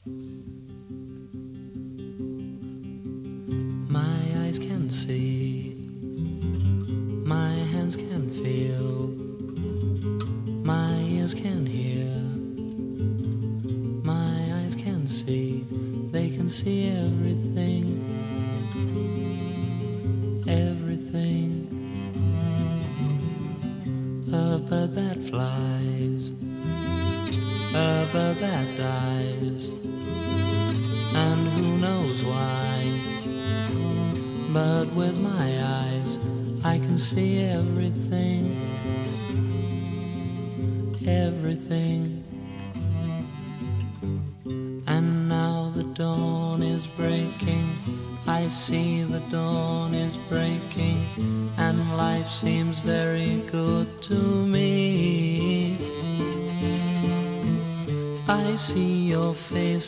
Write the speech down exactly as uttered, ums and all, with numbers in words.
My eyes can see, my hands can feel, my ears can hear, my eyes can see, they can see everything, everything. A bird that flies, a bird that dies, and who knows why. But with my eyes I can see everything, everything. And now the dawn is breaking, I see the dawn is breaking, and life seems very good to me. I see your face